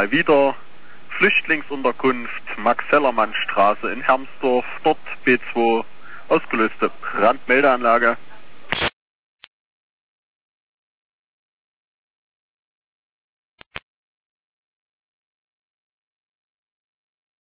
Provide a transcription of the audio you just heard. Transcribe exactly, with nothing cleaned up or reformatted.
mal wieder Flüchtlingsunterkunft Max-Hellermann-Straße in Hermsdorf, dort B zwei ausgelöste Brandmeldeanlage.